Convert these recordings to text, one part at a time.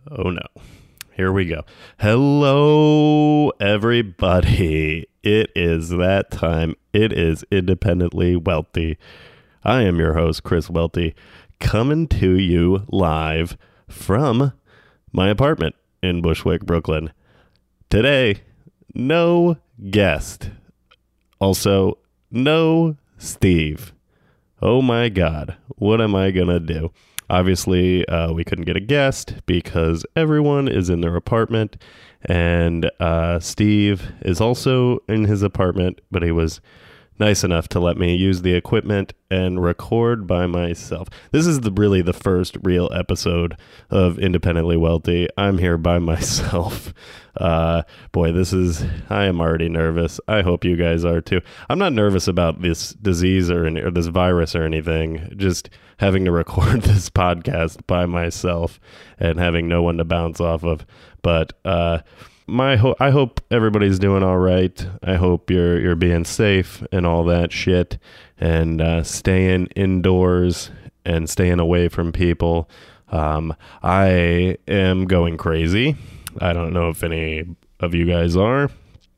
Oh no. Here we go. Hello, everybody. It is that time. It is Independently Wealthy. I am your host, Chris Welty, coming to you live from my apartment in Bushwick, Brooklyn. Today, no guest. Also, no Steve. Oh my God, what am I gonna do? Obviously, we couldn't get a guest because everyone is in their apartment, and Steve is also in his apartment, but he was nice enough to let me use the equipment and record by myself. This is really the first real episode of Independently Wealthy. I'm here by myself. I am already nervous. I hope you guys are too. I'm not nervous about this disease or this virus or anything, just having to record this podcast by myself and having no one to bounce off of. But I hope everybody's doing all right. I hope you're being safe and all that shit, and staying indoors and staying away from people. I am going crazy. I don't know if any of you guys are.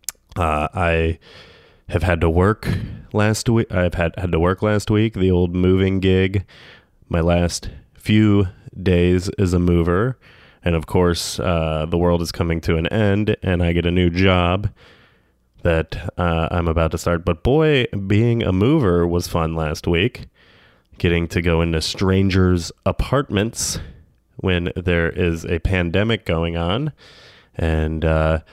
I have had to work last week. I've had to work last week, the old moving gig. My last few days as a mover. And of course, the world is coming to an end, and I get a new job that I'm about to start. But boy, being a mover was fun last week. Getting to go into strangers' apartments when there is a pandemic going on, and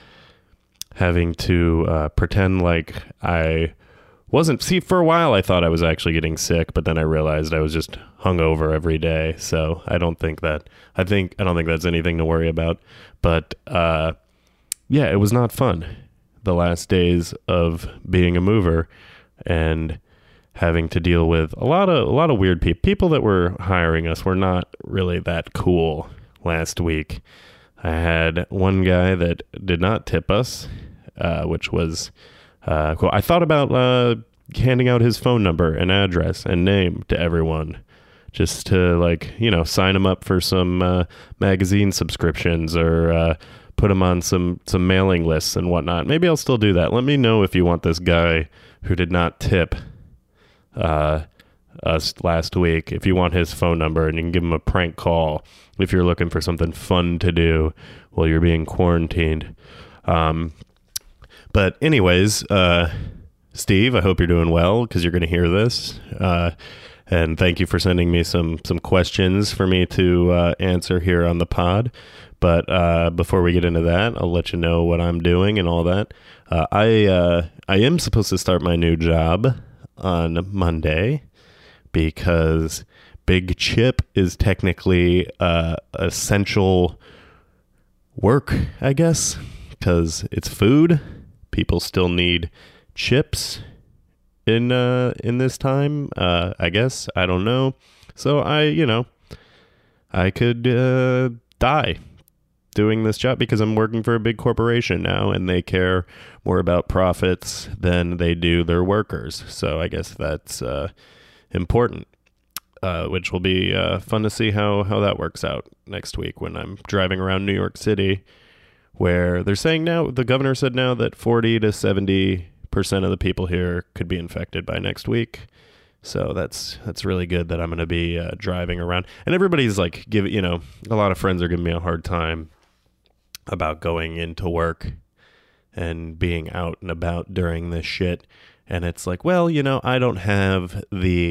having to pretend like I wasn't. See, for a while I thought I was actually getting sick, but then I realized I was just hungover every day. So I don't think that's anything to worry about. But yeah, it was not fun the last days of being a mover and having to deal with a lot of weird people. People that were hiring us were not really that cool last week. I had one guy that did not tip us, which was cool. I thought about handing out his phone number and address and name to everyone, just to sign him up for some magazine subscriptions or put him on some mailing lists and whatnot. Maybe I'll still do that. Let me know if you want this guy who did not tip us last week, if you want his phone number, and you can give him a prank call if you're looking for something fun to do while you're being quarantined. But anyways, Steve, I hope you're doing well, because you're going to hear this. And thank you for sending me some questions for me to answer here on the pod. But before we get into that, I'll let you know what I'm doing and all that. I am supposed to start my new job on Monday, because Big Chip is technically essential work, I guess, because it's food. People still need chips in this time, I guess. I don't know. So I could die doing this job, because I'm working for a big corporation now, and they care more about profits than they do their workers. So I guess that's important, which will be fun to see how that works out next week when I'm driving around New York City, where they're saying now, the governor said now that 40 to 70% of the people here could be infected by next week. So that's really good that I'm going to be driving around. And everybody's like, a lot of friends are giving me a hard time about going into work and being out and about during this shit. And it's like, well, I don't have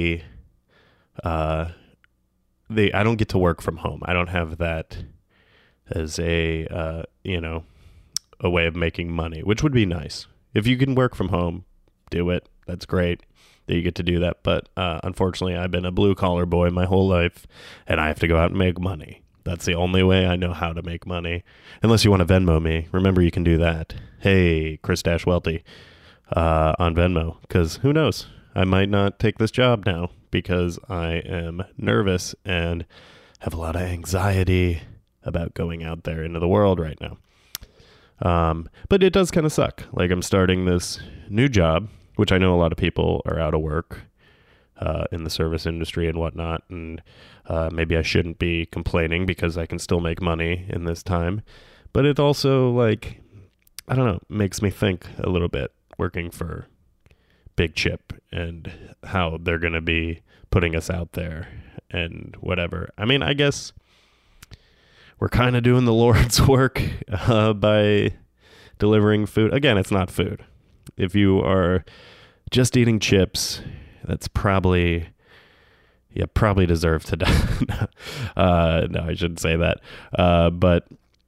I don't get to work from home. I don't have that as a way of making money, which would be nice. If you can work from home, do it. That's great that you get to do that. But unfortunately, I've been a blue collar boy my whole life, and I have to go out and make money. That's the only way I know how to make money. Unless you want to Venmo me. Remember, you can do that. Hey, Chris Welty on Venmo. Because who knows? I might not take this job now, because I am nervous and have a lot of anxiety about going out there into the world right now. But it does kind of suck. Like, I'm starting this new job, which I know a lot of people are out of work. in the service industry and whatnot. And maybe I shouldn't be complaining because I can still make money in this time. But it also, like, I don't know, makes me think a little bit working for Big Chip and how they're going to be putting us out there and whatever. I mean, I guess we're kind of doing the Lord's work by delivering food. Again, it's not food. If you are just eating chips, that's probably, you probably deserve to die. No, I shouldn't say that. But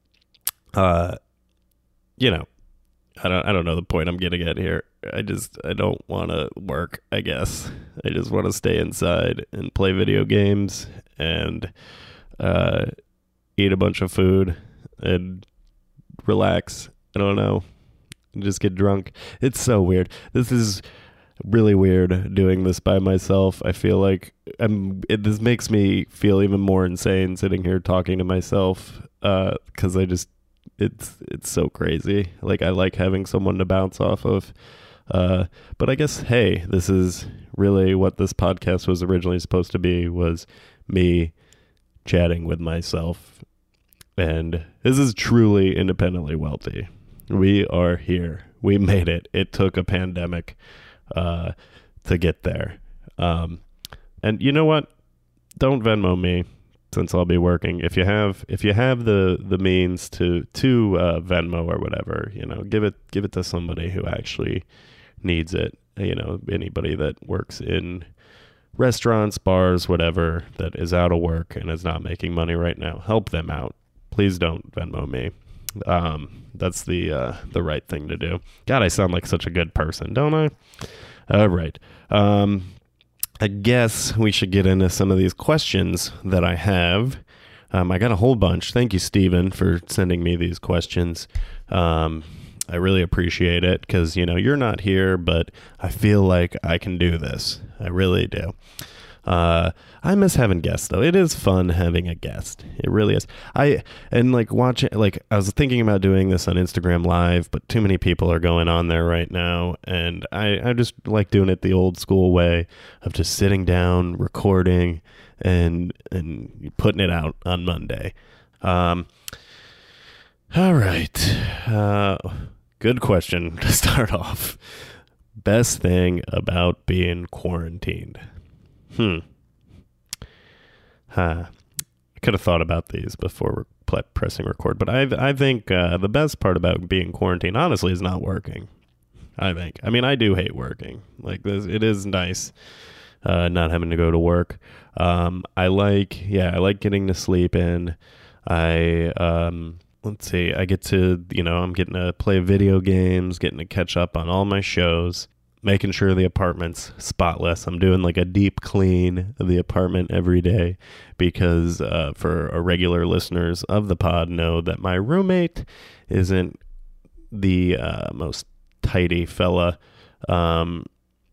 you know, I don't know the point I'm getting at here. I don't want to work, I guess. I just want to stay inside and play video games and eat a bunch of food and relax. I don't know. Just get drunk. It's so weird. This is really weird doing this by myself. I feel like this makes me feel even more insane sitting here talking to myself because it's so crazy. Like, I like having someone to bounce off of. But I guess, hey, this is really what this podcast was originally supposed to be, was me chatting with myself. And this is truly independently wealthy. We are here. We made it. It took a pandemic to get there. And you know what? Don't Venmo me, since I'll be working. If you have the means to Venmo or whatever, you know, give it to somebody who actually needs it. You know, anybody that works in restaurants, bars, whatever, that is out of work and is not making money right now, help them out. Please don't Venmo me. That's the right thing to do. God, I sound like such a good person, don't I? All right. I guess we should get into some of these questions that I have. I got a whole bunch. Thank you, Steven, for sending me these questions. I really appreciate it because, you know, you're not here, but I feel like I can do this. I really do. I miss having guests, though. It is fun having a guest. It really is. I was thinking about doing this on Instagram Live, but too many people are going on there right now. And I just like doing it the old school way of just sitting down, recording, and putting it out on Monday. All right. Good question to start off. Best thing about being quarantined. I could have thought about these before pressing record, but I think the best part about being quarantined, honestly, is not working. I mean, I do hate working. Like this, it is nice not having to go to work. I like getting to sleep in. Let's see, I get to, I'm getting to play video games, getting to catch up on all my shows, making sure the apartment's spotless. I'm doing like a deep clean of the apartment every day because for our regular listeners of the pod know that my roommate isn't the most tidy fella. And,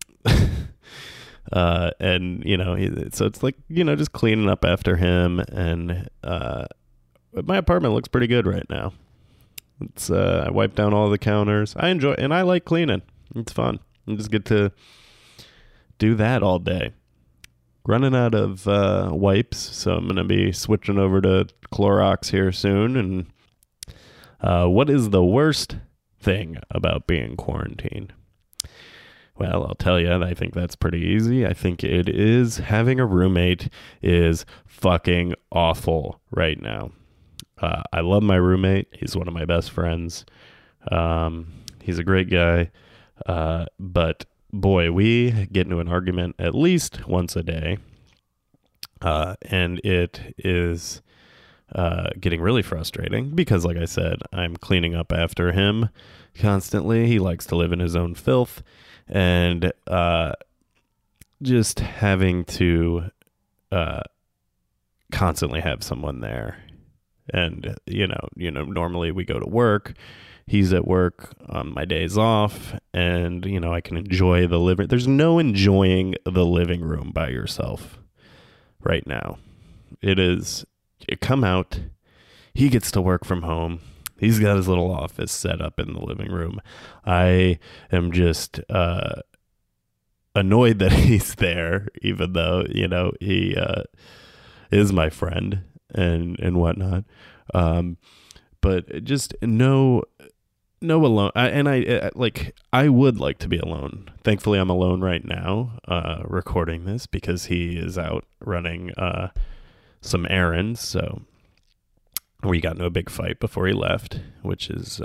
so it's like, just cleaning up after him. And my apartment looks pretty good right now. It's I wiped down all the counters. I enjoy, and I like cleaning. It's fun. I just get to do that all day. Running out of wipes, so I'm going to be switching over to Clorox here soon. And what is the worst thing about being quarantined? Well, I'll tell you, I think that's pretty easy. I think it is having a roommate is fucking awful right now. I love my roommate. He's one of my best friends. He's a great guy. But boy, we get into an argument at least once a day. And it is getting really frustrating because, like I said, I'm cleaning up after him constantly. He likes to live in his own filth, and just having to constantly have someone there. And, normally we go to work. He's at work on my days off, and, I can enjoy the living. There's no enjoying the living room by yourself right now. You come out, he gets to work from home. He's got his little office set up in the living room. I am just, annoyed that he's there, even though, he is my friend and whatnot. But just no alone. I would like to be alone. Thankfully, I'm alone right now, recording this because he is out running some errands. So we got into a big fight before he left, which is,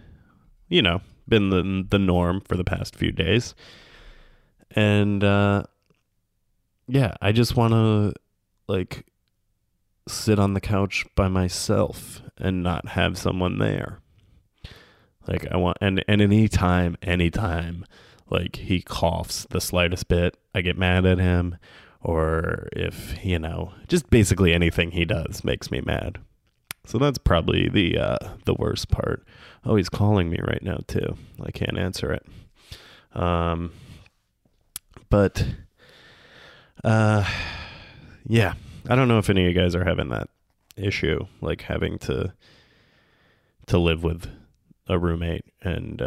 been the norm for the past few days. And I just want to sit on the couch by myself and not have someone there. I want, and anytime, he coughs the slightest bit, I get mad at him. Or if, just basically anything he does makes me mad. So that's probably the worst part. Oh, he's calling me right now too. I can't answer it. But yeah, I don't know if any of you guys are having that issue, having to live with a roommate and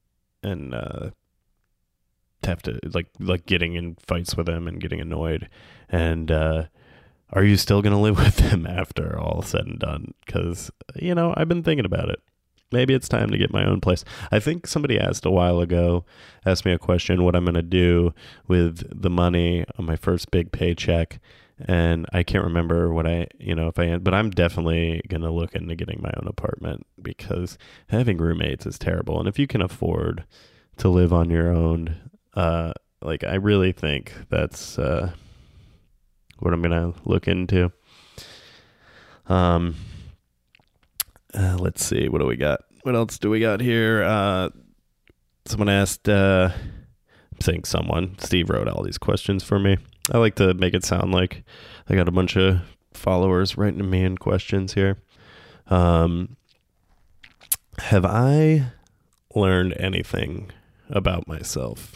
have to getting in fights with him and getting annoyed. And are you still going to live with him after all said and done? Because, I've been thinking about it. Maybe it's time to get my own place. I think somebody asked me a question, what I'm going to do with the money on my first big paycheck. And I can't remember but I'm definitely going to look into getting my own apartment because having roommates is terrible. And if you can afford to live on your own, I really think that's what I'm going to look into. Let's see. What do we got? What else do we got here? Someone asked, I'm saying someone, Steve wrote all these questions for me. I like to make it sound like I got a bunch of followers writing me in questions here. Have I learned anything about myself?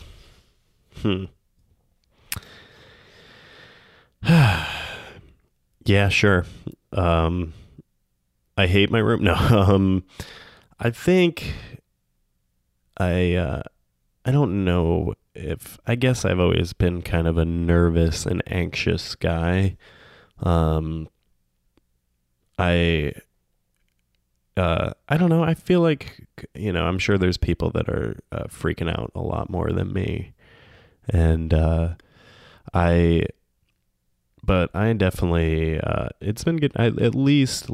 Yeah, sure. I hate my room. No, I think I don't know I guess I've always been kind of a nervous and anxious guy. I don't know. I feel like, I'm sure there's people that are freaking out a lot more than me. And but I definitely, it's been good. At least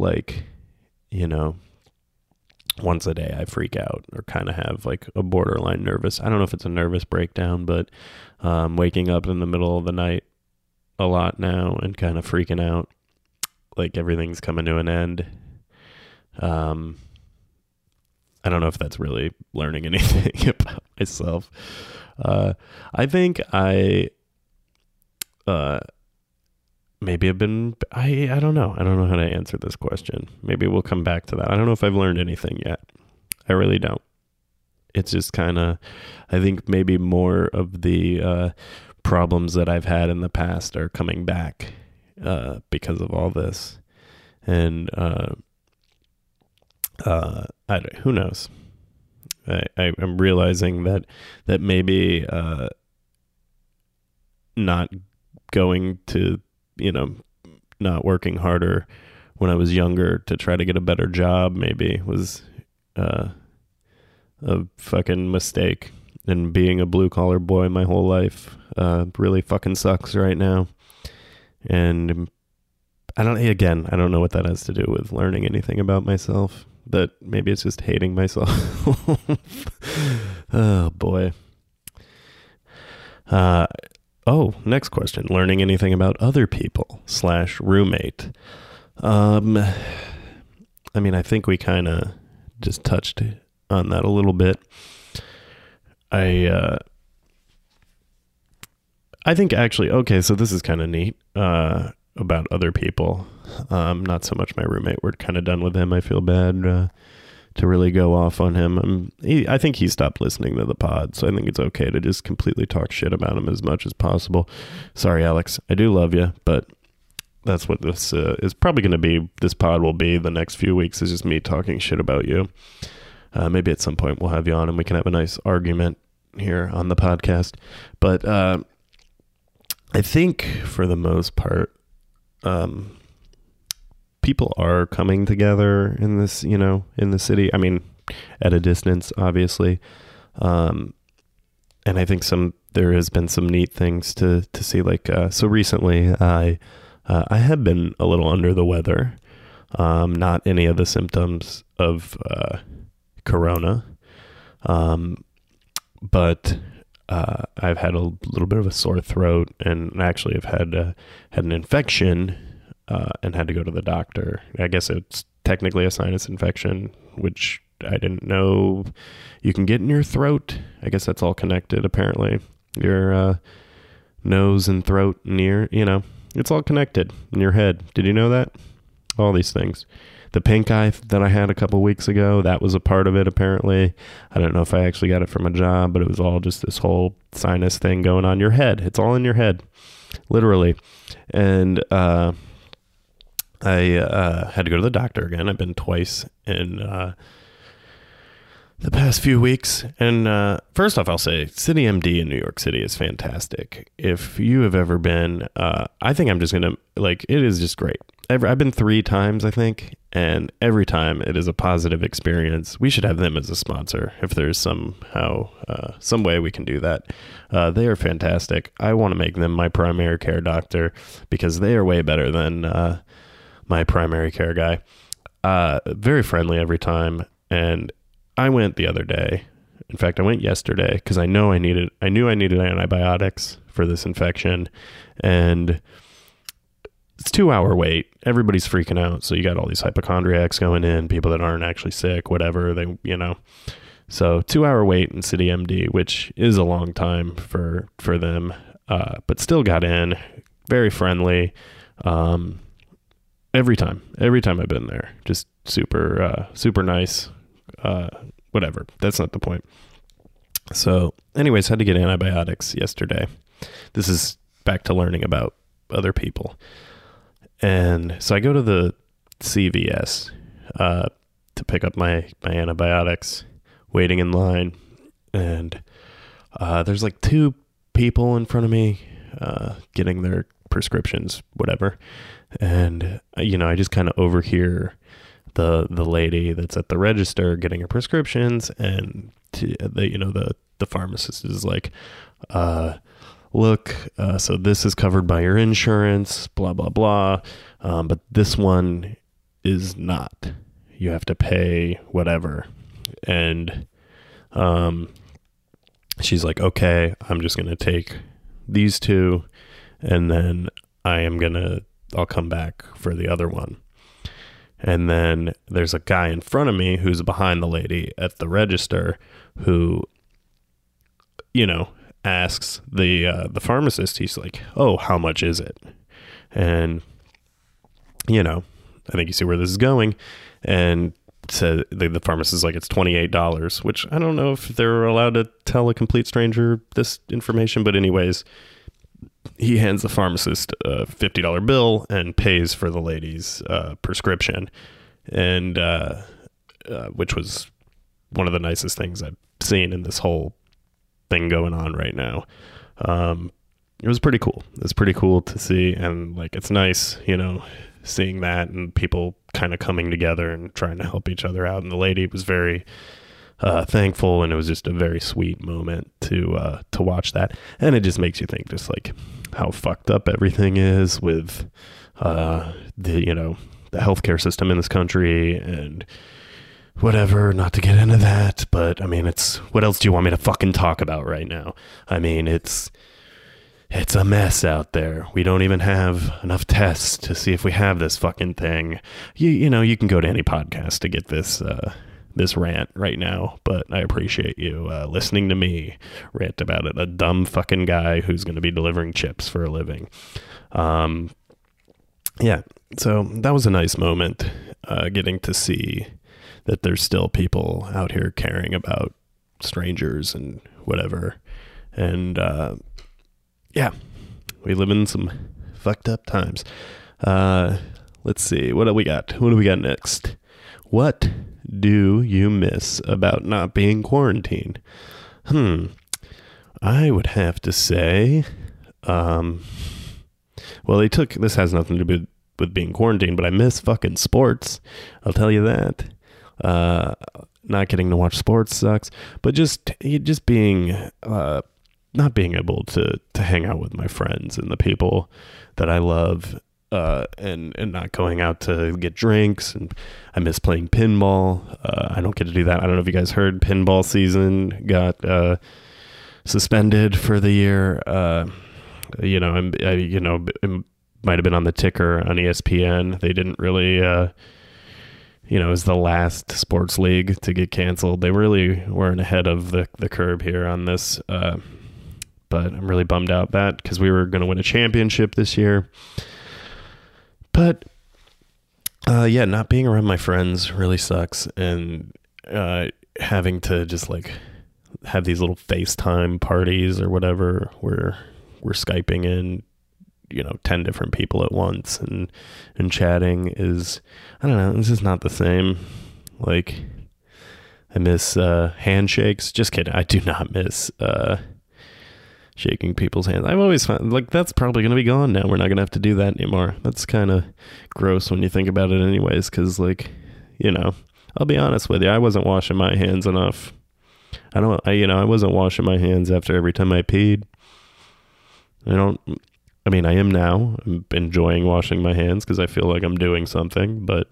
once a day I freak out or kind of have a borderline nervous. I don't know if it's a nervous breakdown, but waking up in the middle of the night a lot now and kind of freaking out everything's coming to an end. I don't know if that's really learning anything about myself. I think maybe I've been, I don't know. I don't know how to answer this question. Maybe we'll come back to that. I don't know if I've learned anything yet. I really don't. It's just kind of, I think maybe more of the problems that I've had in the past are coming back because of all this. And who knows? I'm realizing that maybe not going to, not working harder when I was younger to try to get a better job maybe was a fucking mistake. And being a blue collar boy my whole life really fucking sucks right now. And I don't know what that has to do with learning anything about myself. That maybe it's just hating myself. Oh boy. Next question. Learning anything about other people / roommate. I think we kind of just touched on that a little bit. I think actually, okay, so this is kind of neat, about other people. Not so much my roommate. We're kind of done with him. I feel bad, to really go off on him. I think he stopped listening to the pod, so I think it's okay to just completely talk shit about him as much as possible. Sorry, Alex. I do love you, but that's what this is probably going to be. This pod will be the next few weeks is just me talking shit about you. Maybe at some point we'll have you on and we can have a nice argument here on the podcast. But I think for the most part, people are coming together in this, in the city. I mean, at a distance, obviously. And I think there has been some neat things to see. Like, so recently I have been a little under the weather. Not any of the symptoms of corona. But I've had a little bit of a sore throat, and actually I've had an infection and had to go to the doctor. I guess it's technically a sinus infection, which I didn't know you can get in your throat. I guess that's all connected, apparently. Your nose and throat and ear, it's all connected in your head. Did you know that? All these things. The pink eye that I had a couple weeks ago, that was a part of it, apparently. I don't know if I actually got it from a job, but it was all just this whole sinus thing going on your head. It's all in your head, literally. And I had to go to the doctor again. I've been twice in the past few weeks. And first off, I'll say CityMD in New York City is fantastic. If you have ever been, I think I'm just going to, it is just great. I've been 3 times, I think, and every time it is a positive experience. We should have them as a sponsor if there's somehow, some way we can do that. They are fantastic. I want to make them my primary care doctor because they are way better than my primary care guy. Very friendly every time. And I went the other day. In fact, I went yesterday because I knew I needed antibiotics for this infection, and it's 2-hour wait. Everybody's freaking out. So you got all these hypochondriacs going in, people that aren't actually sick, whatever So 2-hour wait in CityMD, which is a long time for them, but still got in. Very friendly. Every time I've been there, just super nice. Whatever. That's not the point. So anyways, had to get antibiotics yesterday. This is back to learning about other people. And so I go to the CVS to pick up my antibiotics, waiting in line. And there's 2 people in front of me getting their prescriptions, whatever. And, I just kind of overhear the lady that's at the register getting her prescriptions, and the pharmacist is like, look, so this is covered by your insurance, blah, blah, blah. But this one is not. You have to pay whatever. And she's like, okay, I'm just going to take these 2, and then I'll come back for the other one. And then there's a guy in front of me who's behind the lady at the register who, asks the pharmacist. He's like, oh, how much is it? And, I think you see where this is going. And said the pharmacist is like, it's $28, which I don't know if they're allowed to tell a complete stranger this information. But anyways, he hands the pharmacist a $50 bill and pays for the lady's prescription, and which was one of the nicest things I've seen in this whole thing going on right now. It was pretty cool. It's pretty cool to see, and it's nice, seeing that and people kind of coming together and trying to help each other out. And the lady was very thankful, and it was just a very sweet moment to watch that. And it just makes you think just how fucked up everything is with the healthcare system in this country and whatever. Not to get into that, but I mean, what else do you want me to fucking talk about right now? I mean, it's a mess out there. We don't even have enough tests to see if we have this fucking thing. You can go to any podcast to get this rant right now, but I appreciate you listening to me rant about it. A dumb fucking guy who's going to be delivering chips for a living. Yeah, so that was a nice moment, getting to see that there's still people out here caring about strangers and whatever. And yeah, we live in some fucked up times. Let's see, what do we got? What do we got next? What do you miss about not being quarantined? I would have to say, well, this has nothing to do with being quarantined, but I miss fucking sports. I'll tell you that. Not getting to watch sports sucks, but just being, not being able to hang out with my friends and the people that I love, and not going out to get drinks. And I miss playing pinball. I don't get to do that. I don't know if you guys heard, pinball season got suspended for the year. It might have been on the ticker on ESPN. They didn't really, it was the last sports league to get canceled. They really weren't ahead of the curve here on this. But I'm really bummed out that, because we were going to win a championship this year. But not being around my friends really sucks, and having to just like have these little FaceTime parties or whatever where we're Skyping in, 10 different people at once and chatting is, I don't know, it's just not the same. Like, I miss handshakes. Just kidding. I do not miss shaking people's hands. I've always found, like, that's probably going to be gone now. We're not going to have to do that anymore. That's kind of gross when you think about it anyways, because, like, I'll be honest with you, I wasn't washing my hands enough. I wasn't washing my hands after every time I peed. I am now. I'm enjoying washing my hands because I feel like I'm doing something, but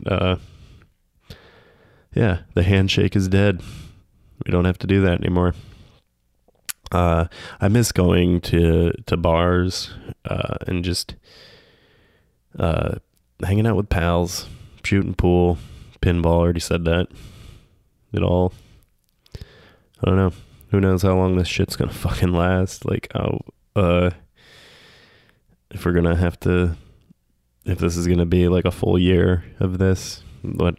the handshake is dead. We don't have to do that anymore. I miss going to bars and just hanging out with pals, shooting pool, pinball. Already said that. I don't know. Who knows how long this shit's gonna fucking last? Like, if we're gonna have to, if this is gonna be like a full year of this, but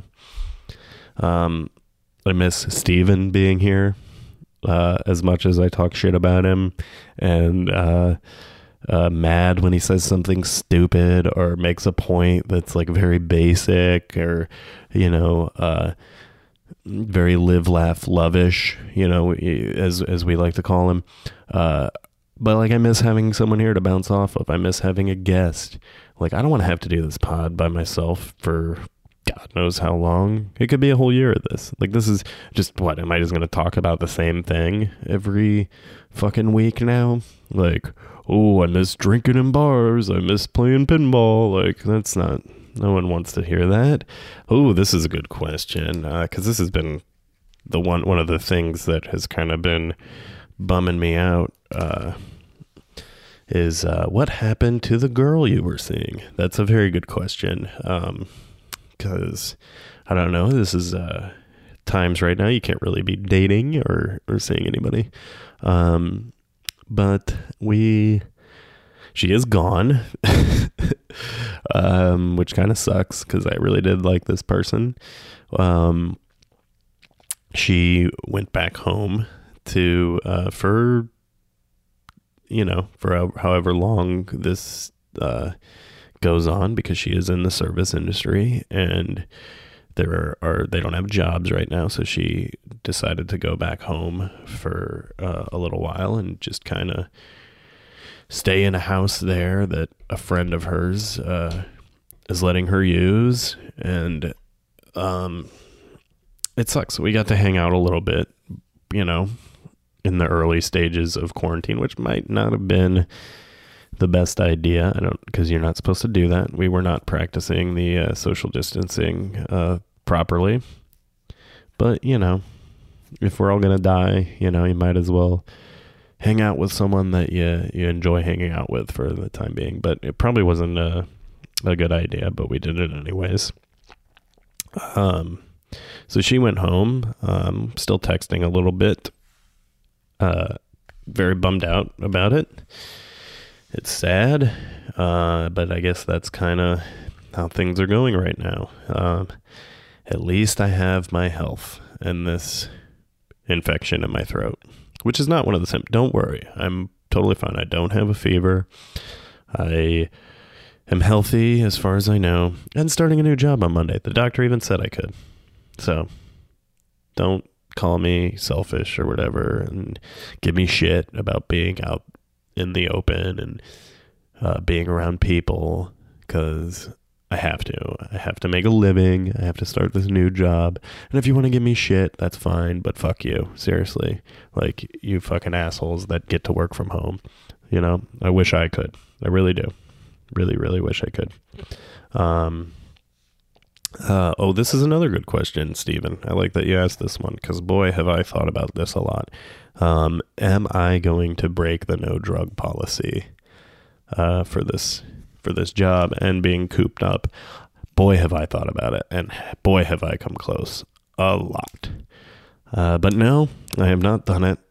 I miss Steven being here. As much as I talk shit about him and mad when he says something stupid or makes a point that's like very basic or very live, laugh, lovish, as we like to call him. But like, I miss having someone here to bounce off of. I miss having a guest. Like, I don't want to have to do this pod by myself for God knows how long. It could be a whole year of this. Like, this is just, what, am I just going to talk about the same thing every fucking week now? Like, oh, I miss drinking in bars. I miss playing pinball. Like, that's not, no one wants to hear that. Oh, this is a good question. Because this has been the one of the things that has kind of been bumming me out. Is what happened to the girl you were seeing? That's a very good question. Because I don't know, this is times right now you can't really be dating or seeing anybody. But she is gone, which kind of sucks because I really did like this person. She went back home to for however long this goes on, because she is in the service industry and they don't have jobs right now. So she decided to go back home for a little while and just kind of stay in a house there that a friend of hers is letting her use. And it sucks. We got to hang out a little bit, in the early stages of quarantine, which might not have been the best idea. Because you're not supposed to do that. We were not practicing the social distancing properly. But, if we're all going to die, you might as well hang out with someone that you enjoy hanging out with for the time being. But it probably wasn't a good idea, but we did it anyways. So she went home, still texting a little bit. Very bummed out about it. It's sad, but I guess that's kind of how things are going right now. At least I have my health and this infection in my throat, which is not one of the symptoms. Don't worry, I'm totally fine. I don't have a fever. I am healthy as far as I know, and starting a new job on Monday. The doctor even said I could. So don't call me selfish or whatever and give me shit about being out in the open and being around people, because I have to make a living. I have to start this new job. And if you want to give me shit, that's fine, but fuck you. Seriously. Like, you fucking assholes that get to work from home. You know, I wish I could. I really do. Really, really wish I could. This is another good question, Stephen. I like that you asked this one, because boy, have I thought about this a lot. Am I going to break the no drug policy for this job and being cooped up? Boy, have I thought about it, and boy, have I come close a lot. But no, I have not done it.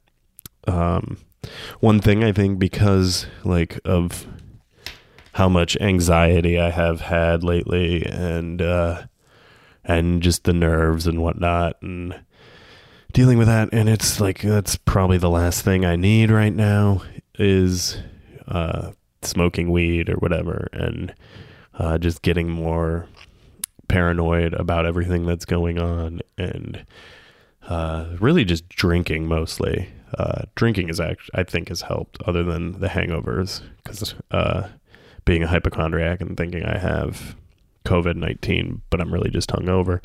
One thing, I think, because like of how much anxiety I have had lately, and just the nerves and whatnot, and dealing with that, and it's like, that's probably the last thing I need right now is smoking weed or whatever, and just getting more paranoid about everything that's going on, and really just drinking mostly. Drinking is actually, I think, has helped, other than the hangovers, because being a hypochondriac and thinking I have COVID-19, but I'm really just hungover.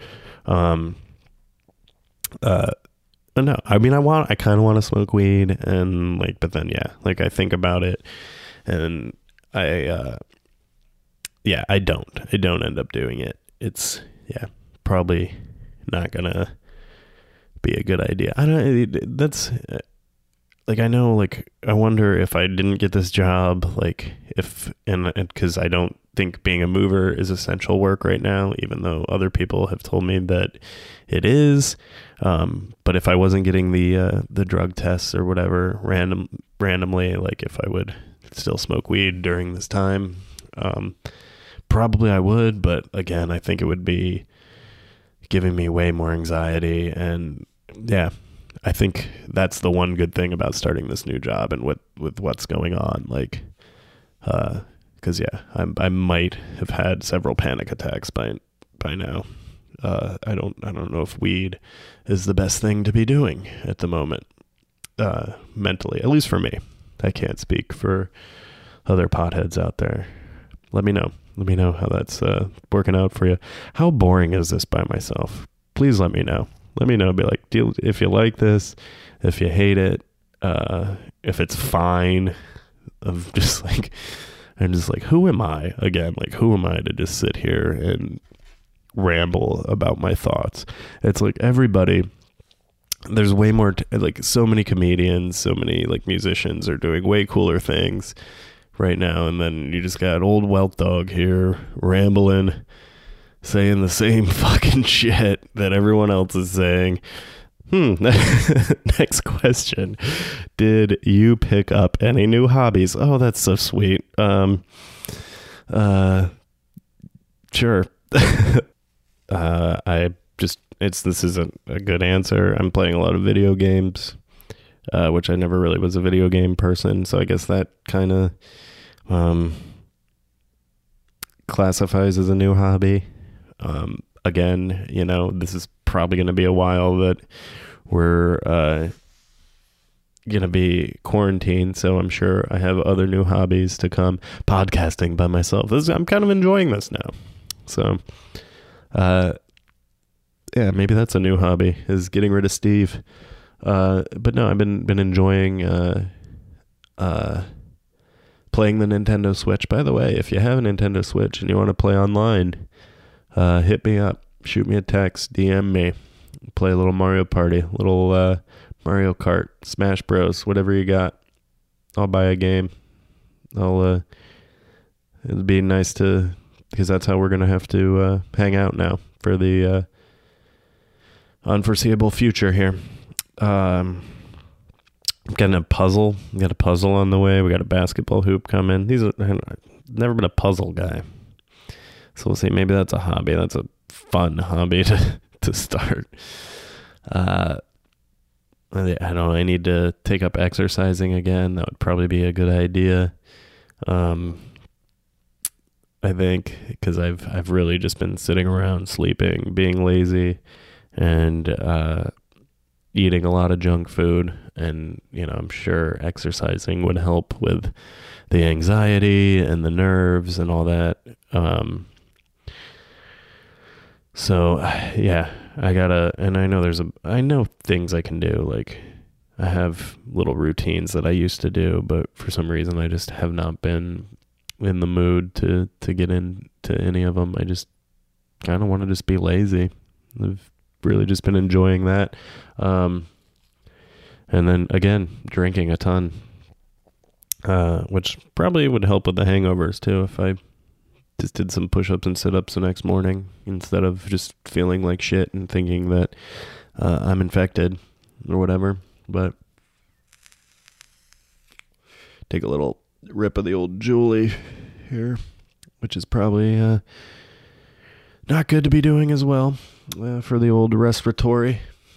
No, I mean, I kind of want to smoke weed, and like, but then yeah, like I think about it, and I don't end up doing it. It's probably not gonna be a good idea. I don't, that's like, I know, like, I wonder if I didn't get this job, like because I don't think being a mover is essential work right now, even though other people have told me that it is. But if I wasn't getting the drug tests or whatever randomly, like if I would still smoke weed during this time, probably I would. But again, I think it would be giving me way more anxiety. And yeah, I think that's the one good thing about starting this new job and with what's going on. Like, because I might have had several panic attacks by now. I don't know if weed is the best thing to be doing at the moment, mentally, at least for me. I can't speak for other potheads out there. Let me know how that's working out for you. How boring is this by myself? Please let me know. Be like, if you like this, if you hate it, if it's fine. I'm just like, who am I? Again, like, who am I to just sit here and ramble about my thoughts? It's like everybody, there's way more, like so many comedians, so many like musicians are doing way cooler things right now. And then you just got old Welt Dog here rambling, saying the same fucking shit that everyone else is saying. Next question. Did you pick up any new hobbies? Oh, that's so sweet. Sure. This isn't a good answer. I'm playing a lot of video games, which I never really was a video game person. So I guess that kind of classifies as a new hobby. Again, this is probably going to be a while that we're going to be quarantined, so I'm sure I have other new hobbies to come. Podcasting by myself. I'm kind of enjoying this now. So, maybe that's a new hobby, is getting rid of Steve. But no, I've been enjoying playing the Nintendo Switch. By the way, if you have a Nintendo Switch and you want to play online, hit me up, shoot me a text, DM me, play a little Mario Party, little Mario Kart, Smash Bros, whatever you got. I'll buy a game. It'd be nice because that's how we're going to have to hang out now for the unforeseeable future here. I'm getting a puzzle. We got a puzzle on the way. We got a basketball hoop coming. I've never been a puzzle guy. So we'll see. Maybe that's a hobby. That's a fun hobby to start. I don't know. I need to take up exercising again. That would probably be a good idea. I think because I've really just been sitting around sleeping, being lazy, and eating a lot of junk food, and I'm sure exercising would help with the anxiety and the nerves and all that. So yeah, and I know things I can do. Like, I have little routines that I used to do, but for some reason I just have not been in the mood to get into any of them. I just kind of want to just be lazy. I've really just been enjoying that. And then again, drinking a ton, which probably would help with the hangovers too if I just did some push-ups and sit-ups the next morning instead of just feeling like shit and thinking that I'm infected or whatever. But take a little rip of the old Julie here, which is probably not good to be doing as well for the old respiratory.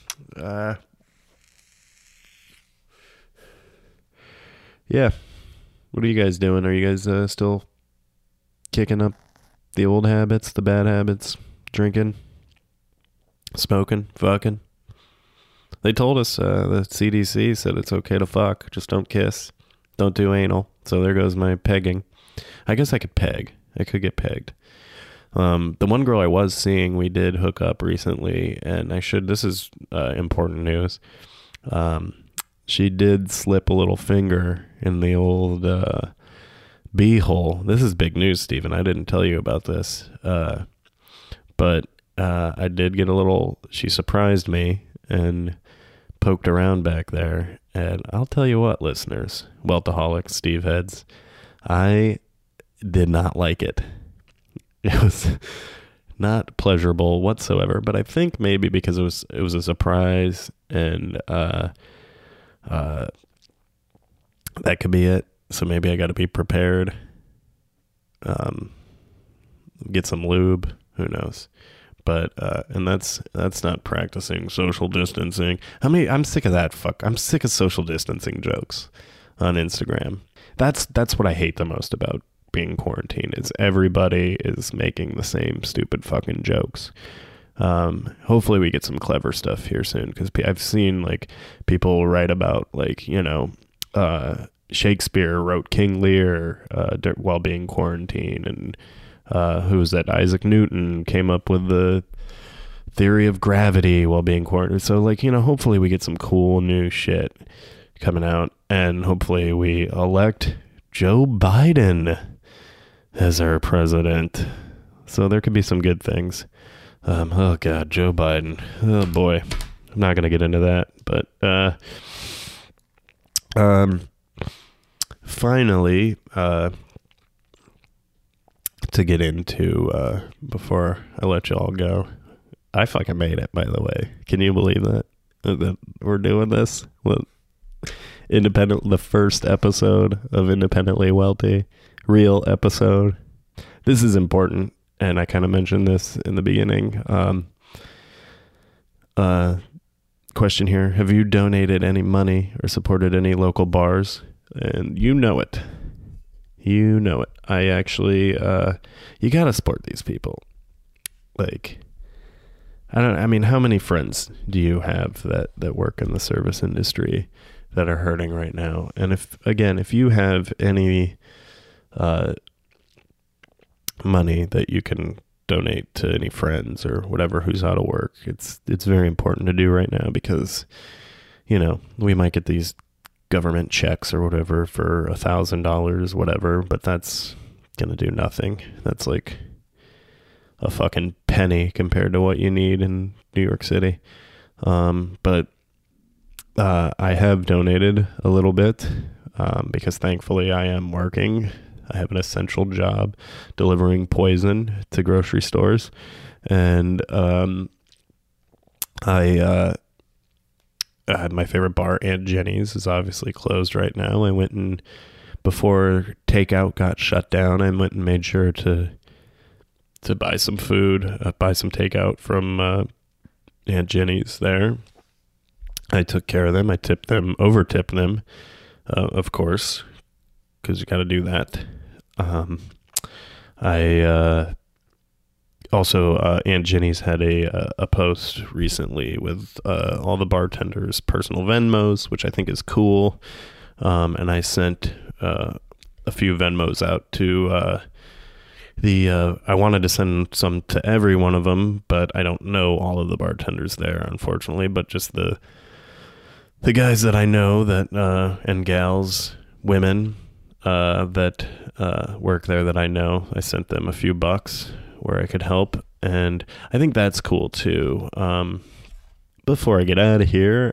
Yeah. What are you guys doing? Are you guys still kicking up the old habits, the bad habits, drinking, smoking, fucking? They told us, the CDC said it's okay to fuck, just don't kiss, don't do anal. So there goes my pegging. I guess I could peg. I could get pegged. The one girl I was seeing, we did hook up recently, and this is important news. She did slip a little finger in the old bee-hole. This is big news, Stephen. I didn't tell you about this. But I did get she surprised me and poked around back there. And I'll tell you what, listeners, Weltaholics, Steve Heads, I did not like it. It was not pleasurable whatsoever, but I think maybe because it was a surprise, and that could be it. So maybe I got to be prepared. Get some lube. Who knows? But and that's not practicing social distancing. I'm sick of that. I'm sick of social distancing jokes on Instagram. That's what I hate the most about being quarantined, is everybody is making the same stupid fucking jokes. Hopefully we get some clever stuff here soon, because I've seen like people write about like, Shakespeare wrote King Lear while being quarantined, and who was that? Isaac Newton came up with the theory of gravity while being quarantined. So like, hopefully we get some cool new shit coming out, and hopefully we elect Joe Biden as our president. So there could be some good things. Oh God, Joe Biden. Oh boy. I'm not going to get into that, but, finally, to get into, before I let you all go, I fucking made it, by the way. Can you believe that we're doing this? Well, the first episode of Independently Wealthy, real episode. This is important, and I kind of mentioned this in the beginning. Question here: have you donated any money or supported any local bars? And you know it. I actually, you gotta support these people. Like, I mean, how many friends do you have that work in the service industry that are hurting right now? And if you have any money that you can donate to any friends or whatever who's out of work, it's very important to do right now, because we might get these government checks or whatever for $1,000, whatever, but that's gonna do nothing. That's like a fucking penny compared to what you need in New York City. But I have donated a little bit, because thankfully I am working. I have an essential job delivering poison to grocery stores. And my favorite bar, Aunt Jenny's, is obviously closed right now. I went and, before takeout got shut down, I went and made sure to buy some food, buy some takeout from Aunt Jenny's there. I took care of them. I tipped them, over-tipped them, of course, because you got to do that. I Also, Aunt Ginny's had a post recently with all the bartenders' personal Venmos, which I think is cool. And I sent a few Venmos out to I wanted to send some to every one of them, but I don't know all of the bartenders there, unfortunately. But just the guys that I know that and gals, women that work there that I know, I sent them a few bucks where I could help, and I think that's cool too. Before I get out of here,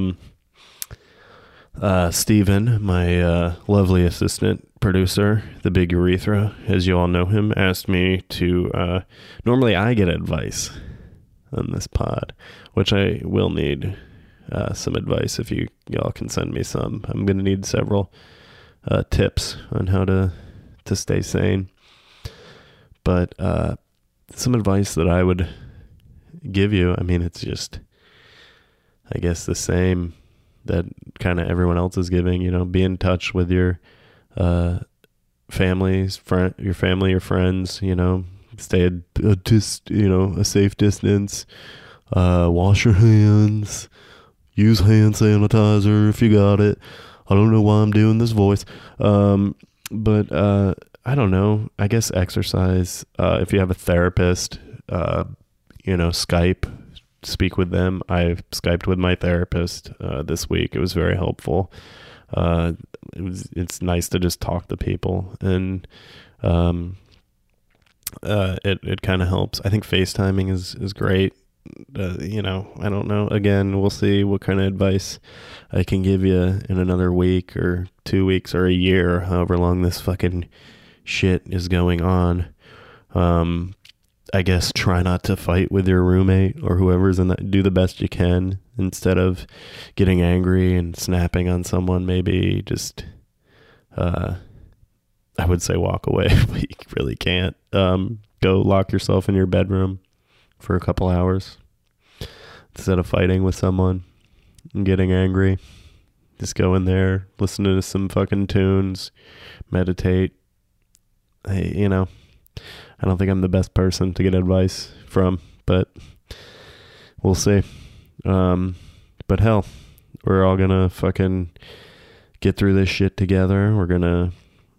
Steven, my lovely assistant producer, the big urethra, as you all know him, asked me to, normally I get advice on this pod, which I will need some advice if y'all can send me some. I'm going to need several tips on how to stay sane. But some advice that I would give you, I mean, it's just, I guess, the same that kind of everyone else is giving, be in touch with your families, your family, your friends, stay a safe distance, wash your hands, use hand sanitizer if you got it. I don't know why I'm doing this voice. But I don't know. I guess exercise. If you have a therapist, Skype, speak with them. I Skyped with my therapist this week. It was very helpful. It's nice to just talk to people, and it kind of helps. I think FaceTiming is great. I don't know. Again, we'll see what kind of advice I can give you in another week or 2 weeks or a year, however long this fucking shit is going on. I guess try not to fight with your roommate or whoever's in that. Do the best you can instead of getting angry and snapping on someone. Maybe just, I would say walk away, but you really can't. Go lock yourself in your bedroom for a couple hours instead of fighting with someone and getting angry. Just go in there, listen to some fucking tunes, meditate. I don't think I'm the best person to get advice from, but we'll see. But hell, we're all gonna fucking get through this shit together. We're gonna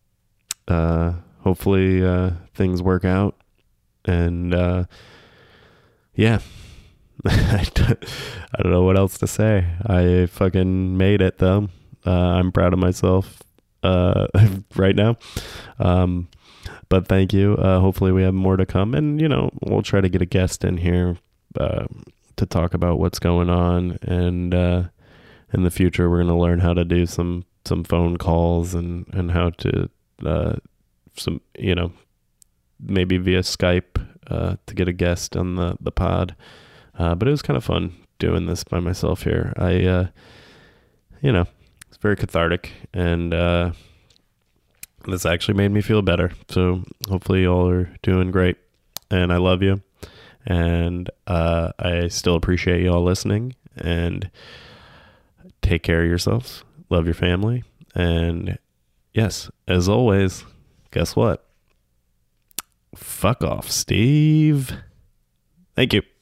hopefully things work out, and yeah. I don't know what else to say. I fucking made it though. I'm proud of myself right now. But thank you. Hopefully we have more to come, and we'll try to get a guest in here to talk about what's going on, and in the future we're going to learn how to do some phone calls and how to maybe via Skype to get a guest on the pod. But it was kind of fun doing this by myself here. It's very cathartic, and this actually made me feel better. So hopefully y'all are doing great, and I love you, and I still appreciate y'all listening, and take care of yourselves, love your family, and yes, as always, guess what? Fuck off, Steve. Thank you.